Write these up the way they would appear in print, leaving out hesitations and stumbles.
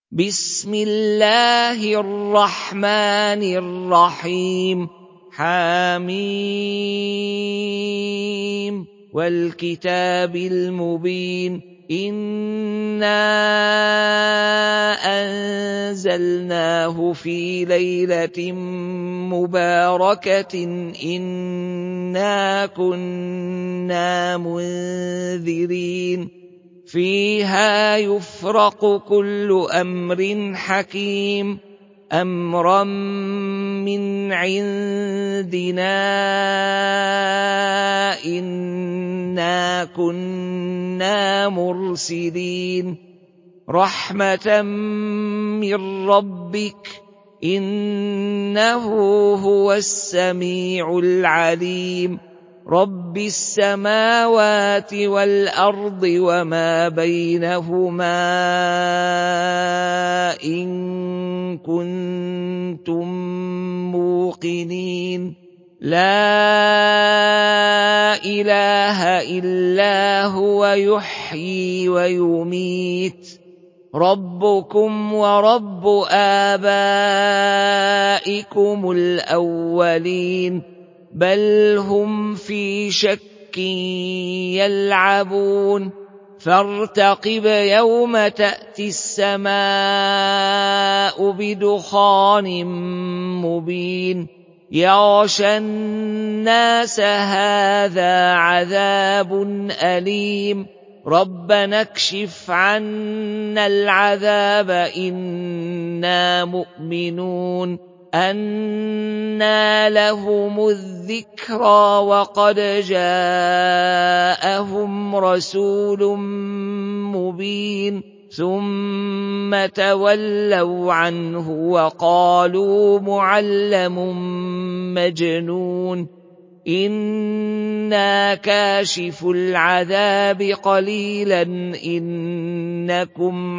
بسم الله الرحمن الرحيم حم والكتاب المبين إنا أنزلناه في ليلة مباركة إنا كنا منذرين فيها يفرق كل أمر حكيم أمرا من عندنا إنا كنا مرسلين رحمة من ربك إنه هو السميع العليم رب السماوات والأرض وما بينهما إن كنتم موقنين لا إله إلا هو يحيي ويميت ربكم ورب آبائكم الأولين بل هم في شك يلعبون فارتقب يوم تأتي السماء بدخان مبين يغشى الناس هذا عذاب أليم ربنا اكشف عنا العذاب إنا مؤمنون أنى لهم الذكرى وقد جاءهم رسول مبين ثم تولوا عنه وقالوا معلم مجنون إنا كاشف العذاب قليلا إنكم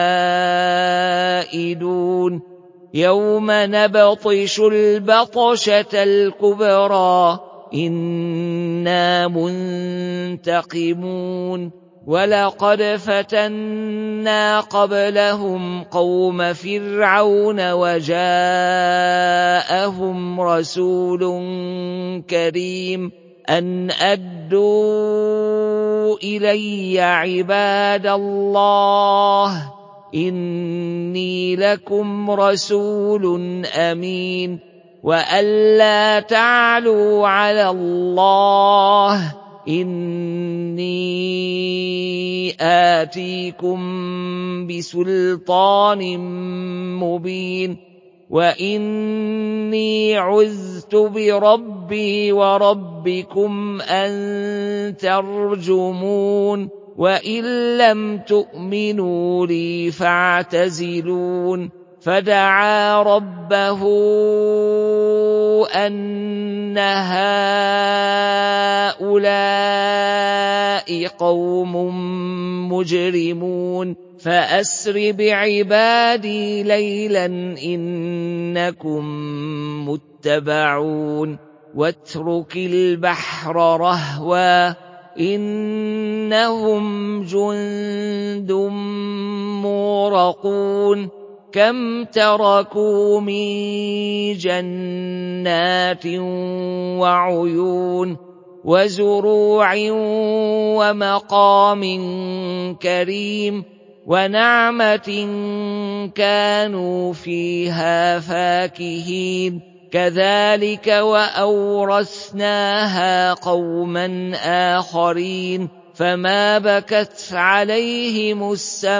عائدون يوم نبطش البطشة الكبرى إنا منتقمون ولقد فتنا قبلهم قوم فرعون وجاءهم رسول كريم أن أدوا إلي عباد الله إني لكم رسول أمين وأن لا تعلوا على الله إني آتيكم بسلطان مبين وإني عذت بربي وربكم أن ترجمون وإن لم تؤمنوا لي فاعتزلون فدعا ربه أن هؤلاء قوم مجرمون فأسر بعبادي ليلا إنكم متبعون واترك البحر رهوا إنهم جند مغرقون كم تركوا من جنات وعيون وزروع ومقام كريم ونعمة كانوا فيها فاكهين كذلك وأورثناها قوما آخرين فما بكت عليهم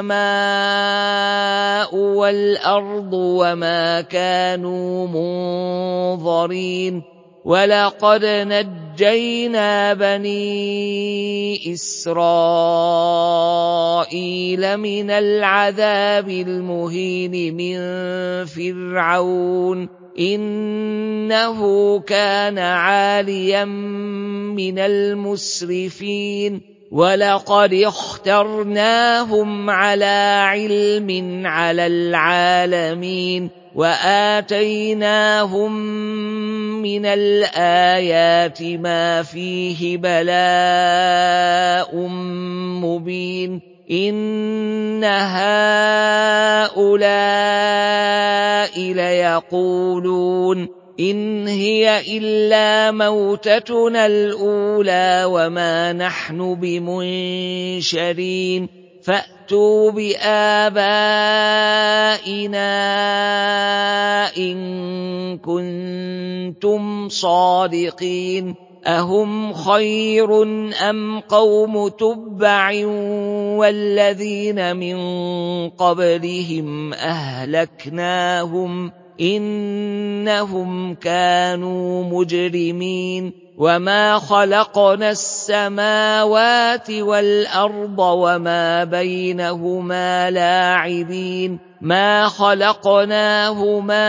السماء والأرض وما كانوا منظرين ولقد نجينا بني إسرائيل من العذاب المهين من فرعون إنه كان عاليا من المسرفين ولقد اخترناهم على علم على العالمين وآتيناهم من الآيات ما فيه بلاء مبين إن هؤلاء هؤلاء ليقولون إن هي إلا موتتنا الأولى وما نحن بمنشرين فأتوا بآبائنا إن كنتم صادقين أهم خير أم قوم تبع والذين من قبلهم أهلكناهم إنهم كانوا مجرمين وما خلقنا السماوات والأرض وما بينهما لاعبين ما خلقناهما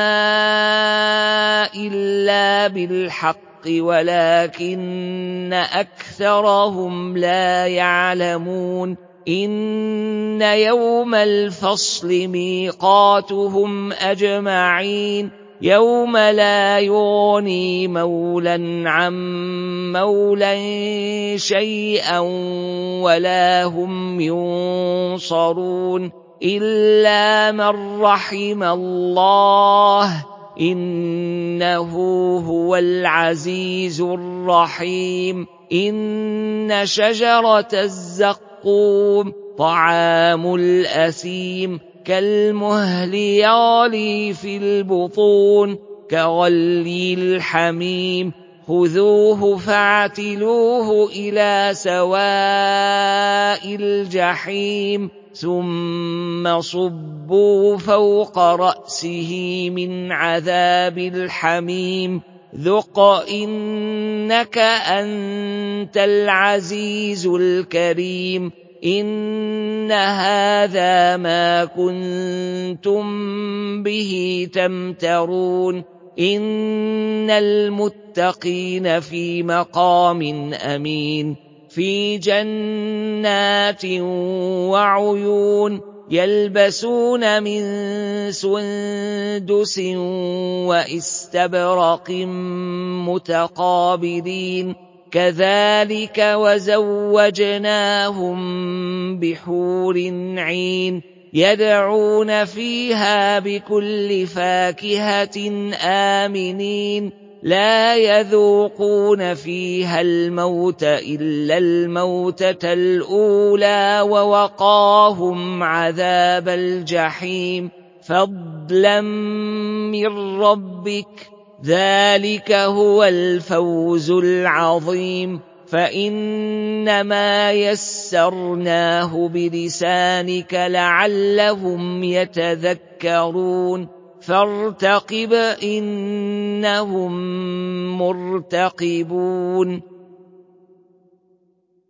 إلا بالحق ولكن أكثرهم لا يعلمون إن يوم الفصل ميقاتهم أجمعين يوم لا يغني مولى عن مولى شيئا ولا هم ينصرون إلا من رحم الله إنه هو العزيز الرحيم إن شجرة الزقوم طعام الأثيم كالمهل يغلي في البطون كغلي الحميم خذوه فاعتلوه إلى سواء الجحيم ثم صبوا فوق رأسه من عذاب الحميم ذق إنك أنت العزيز الكريم إن هذا ما كنتم به تمترون إن المتقين في مقام أمين في جنات وعيون يلبسون من سندس واستبرق متقابلين كذلك وزوجناهم بحور عين يدعون فيها بكل فاكهة آمنين لا يذوقون فيها الموت إلا الموتة الأولى ووقاهم عذاب الجحيم فضلا من ربك ذلك هو الفوز العظيم فإنما يسرناه بلسانك لعلهم يتذكرون فارتقب إنهم مرتقبون